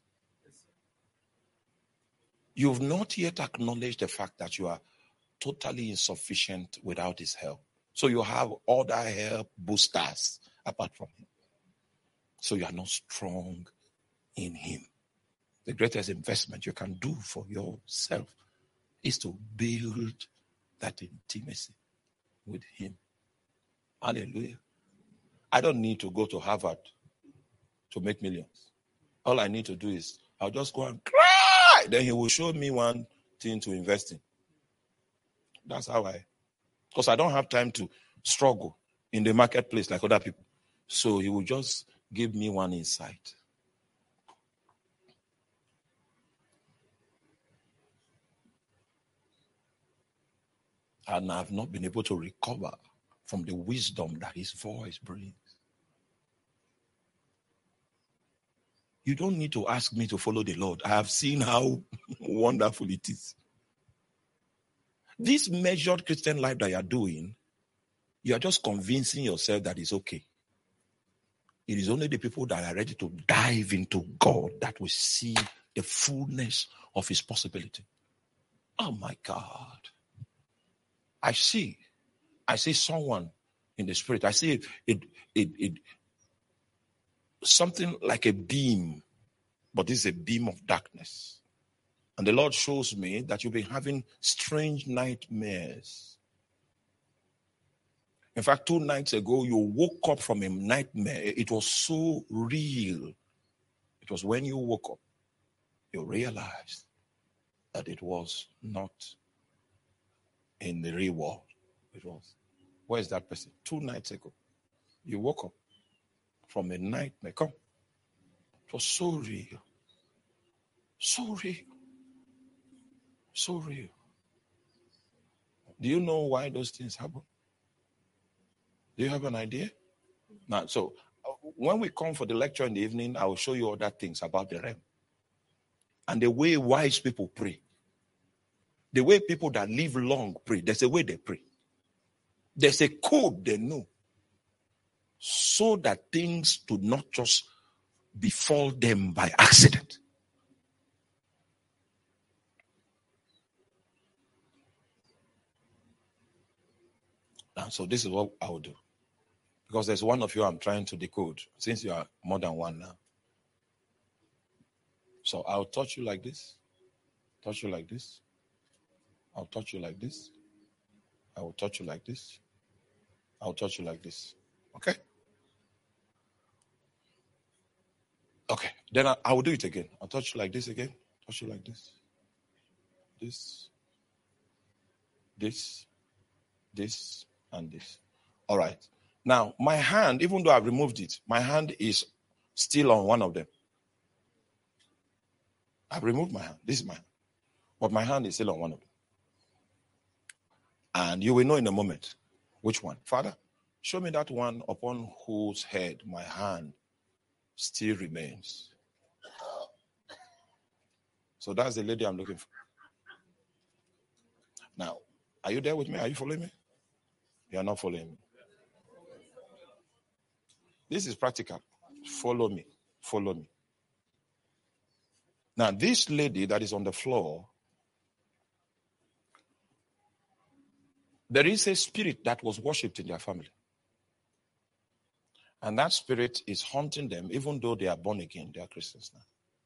You've not yet acknowledged the fact that you are totally insufficient without his help. So you have other help boosters apart from him. So you are not strong in him. The greatest investment you can do for yourself is to build that intimacy with him. Hallelujah. I don't need to go to Harvard to make millions. All I need to do is I'll just go and cry. Then he will show me one thing to invest in. That's how because I don't have time to struggle in the marketplace like other people. So he will just give me one insight. And I've not been able to recover from the wisdom that his voice brings. You don't need to ask me to follow the Lord. I have seen how wonderful it is. This measured Christian life that you are doing, you are just convincing yourself that it's okay. It is only the people that are ready to dive into God that will see the fullness of his possibility. Oh my God. I see someone in the spirit. I see it something like a beam, but this is a beam of darkness. And the Lord shows me that you've been having strange nightmares. In fact, 2 nights ago, you woke up from a nightmare. It was so real. It was when you woke up, you realized that it was not in the real world. It was. Where is that person? 2 nights ago, you woke up from a nightmare. Come. It was so real. So real. So real. Do you know why those things happen? Do you have an idea? Now, so when we come for the lecture in the evening, I will show you other things about the realm. And the way wise people pray. The way people that live long pray. There's a way they pray. There's a code they know. So that things do not just befall them by accident. And so this is what I will do. Because there's one of you I'm trying to decode, since you are more than one now. So I'll touch you like this. Touch you like this. I'll touch you like this. I will touch you like this. I'll touch you like this. Okay? Okay. Then I will do it again. I'll touch you like this again. Touch you like this. This. This. This. And this. All right. Now, my hand, even though I've removed it, my hand is still on one of them. I've removed my hand. This is my hand. But my hand is still on one of them. And you will know in a moment which one. Father, show me that one upon whose head my hand still remains. So that's the lady I'm looking for. Now, are you there with me? Are you following me? You are not following me. This is practical. Follow me. Follow me. Now, this lady that is on the floor, there is a spirit that was worshipped in their family. And that spirit is haunting them, even though they are born again. They are Christians now.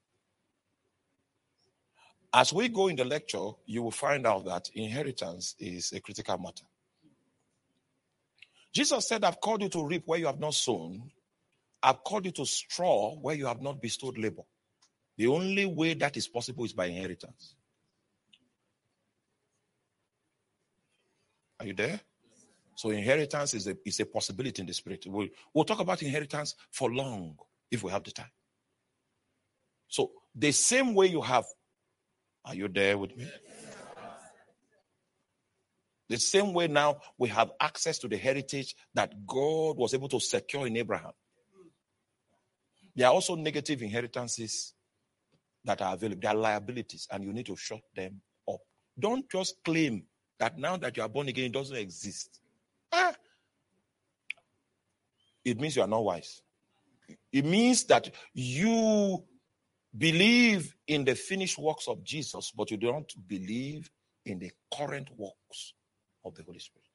As we go in the lecture, you will find out that inheritance is a critical matter. Jesus said, I've called you to reap where you have not sown. I've called you to straw where you have not bestowed labor. The only way that is possible is by inheritance. Are you there? So inheritance is a possibility in the spirit. We'll talk about inheritance for long if we have the time. So the same way you have, are you there with me? The same way now we have access to the heritage that God was able to secure in Abraham. There are also negative inheritances that are available. There are liabilities, and you need to shut them up. Don't just claim that now that you are born again, it doesn't exist. It means you are not wise. It means that you believe in the finished works of Jesus, but you don't believe in the current works of the Holy Spirit.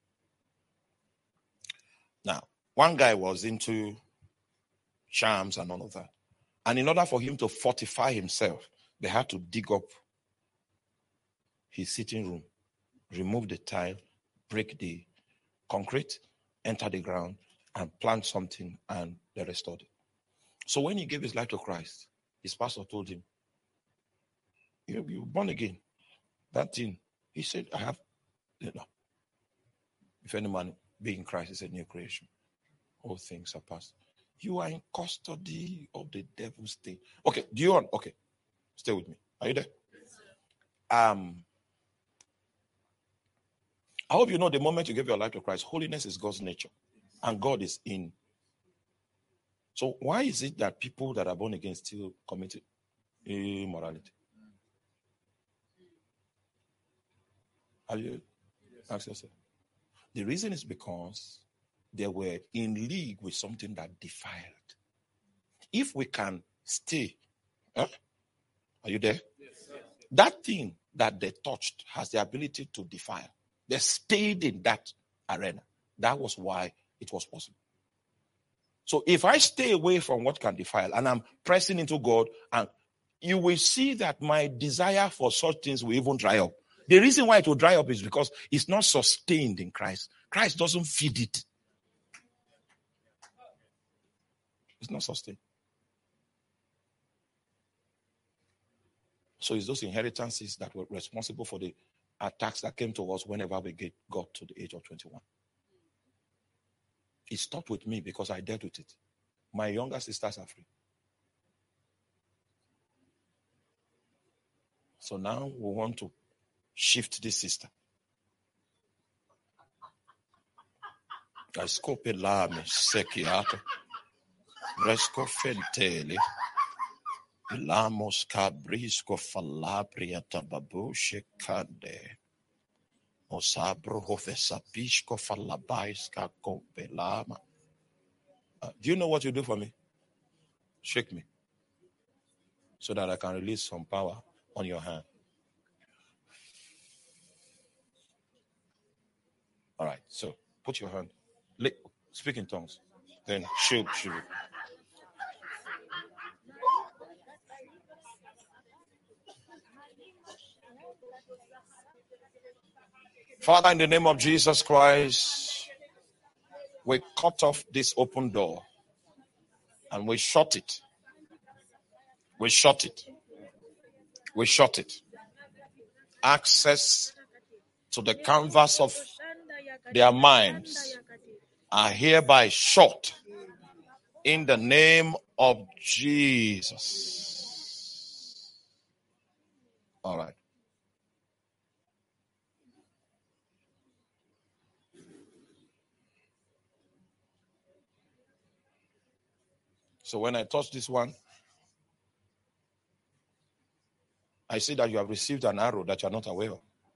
Now, one guy was into charms and all of that. And in order for him to fortify himself, they had to dig up his sitting room, remove the tile, break the concrete, enter the ground, and plant something, and they restored it. So when he gave his life to Christ, his pastor told him, you're born again. That thing, he said, I have, if any man be in Christ is a new creation. All things are past. You are in custody of the devil's thing. Okay, do you want? Okay, stay with me. Are you there? I hope you know the moment you give your life to Christ, holiness is God's nature, and God is in. So why is it that people that are born again still commit immorality? Have you asked yourself? The reason is because they were in league with something that defiled. If we can stay, are you there? Yes, that thing that they touched has the ability to defile. They stayed in that arena. That was why it was possible. So if I stay away from what can defile and I'm pressing into God, and you will see that my desire for such things will even dry up. The reason why it will dry up is because it's not sustained in Christ. Christ doesn't feed it. It's not sustained. So it's those inheritances that were responsible for the attacks that came to us whenever we got to the age of 21. It stopped with me because I dealt with it. My younger sisters are free. So now we want to shift this system. Resco lame sekiato. Resco fentele. Lamos cabrisco falabria tababushe cande. Osabro hofesapisco falabaiska compelama. Do you know what you do for me? Shake me. so that I can release some power on your hand. All right, so put your hand. Speak in tongues. Then shoot. Father, in the name of Jesus Christ, we cut off this open door and we shut it. We shut it. We shut it. Access to the canvas of their minds are hereby shut in the name of Jesus. All right. So when I touch this one, I see that you have received an arrow that you are not aware of.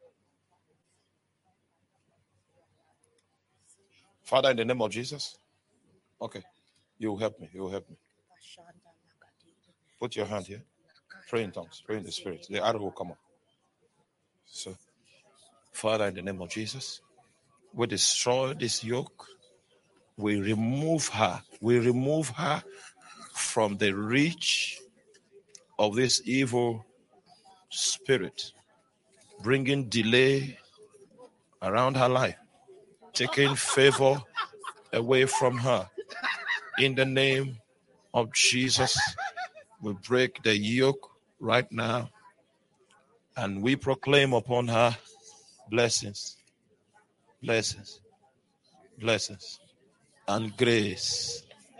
Father, in the name of Jesus. Okay. You will help me. You will help me. Put your hand here. Pray in tongues. Pray in the spirit. The arrow will come up. So, Father, in the name of Jesus, we destroy this yoke. We remove her. We remove her from the reach of this evil spirit, bringing delay around her life, taking favor away from her. In the name of Jesus, we break the yoke right now and we proclaim upon her blessings, blessings, blessings, and grace.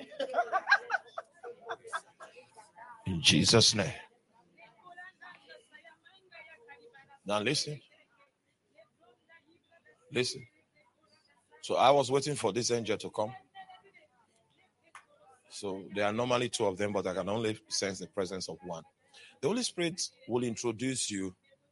In Jesus' name. Now listen. Listen. So I was waiting for this angel to come. So there are normally two of them, but I can only sense the presence of one. The Holy Spirit will introduce you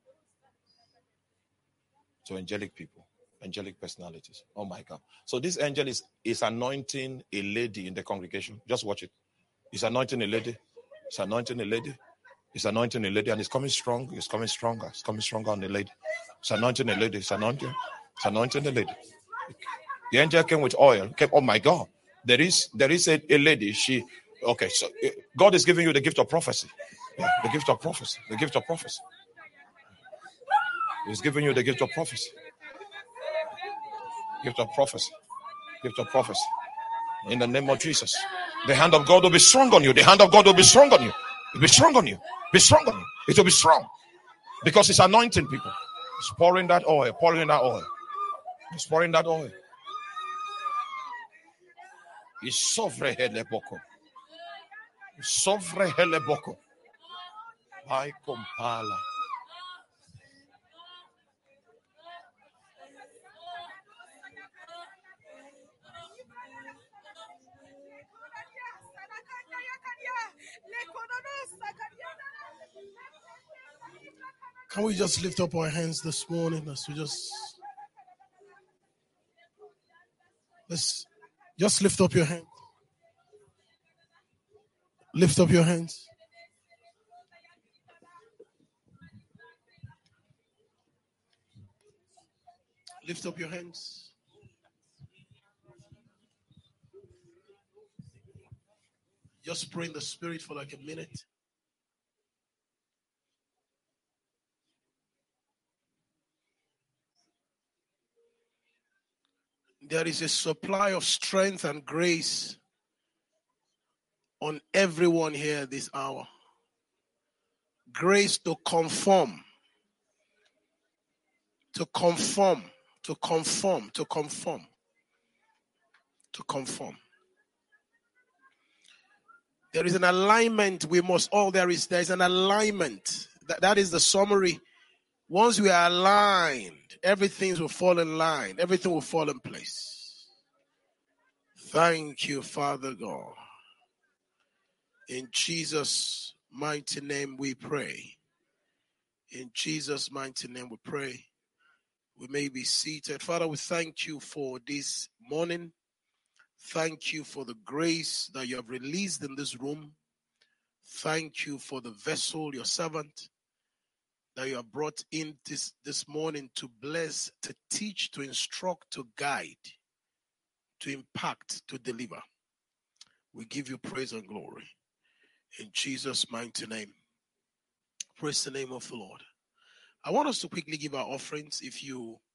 to angelic people, angelic personalities. Oh my God. So this angel is anointing a lady in the congregation. Just watch it. He's anointing a lady. He's anointing a lady. He's anointing a lady, and it's coming strong. It's coming stronger. It's coming stronger on the lady. It's anointing a lady. It's anointing the lady. The angel came with oil. Oh my God. There is a lady. So God is giving you the gift of prophecy. Yeah, the gift of prophecy. The gift of prophecy. He's giving you the gift of prophecy. Gift of prophecy. Gift of prophecy. In the name of Jesus. The hand of God will be strong on you. The hand of God will be strong on you. It will be strong on you. Be strong on you. It will be strong. Because it's anointing people. It's pouring that oil. Pouring that oil. It's pouring that oil. It's sovre hele boko. Sovre hele boko. Ay compala. Can we just lift up our hands this morning as we let's just lift up your hand. Lift up your hands. Lift up your hands. Just pray in the spirit for like a minute. There is a supply of strength and grace on everyone here this hour. Grace to conform. To conform. To conform. To conform. To conform. There is an alignment we must all, there is an alignment. That is the summary. Once we are aligned, everything will fall in line. Everything will fall in place. Thank you, Father God. In Jesus' mighty name we pray. In Jesus' mighty name we pray. We may be seated. Father, we thank you for this morning. Thank you for the grace that you have released in this room. Thank you for the vessel, your servant, that you have brought in this morning to bless, to teach, to instruct, to guide, to impact, to deliver. We give you praise and glory. In Jesus' mighty name. Praise the name of the Lord. I want us to quickly give our offerings. If you